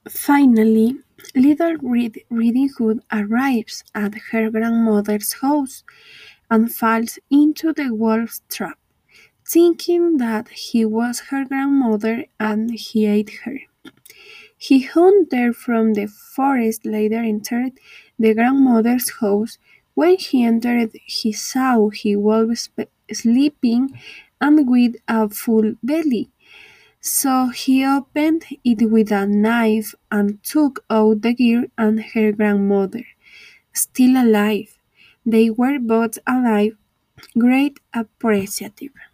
Finally, little Riding Hood arrives at her grandmother's house and falls into the wolf's trap, thinking that he was her grandmother and he ate her. He hunted her from the forest, later entered the grandmother's house. When he entered, he saw he was sleeping and with a full belly. So he opened it with a knife and took out the girl and her grandmother, still alive. They were both alive, great appreciative.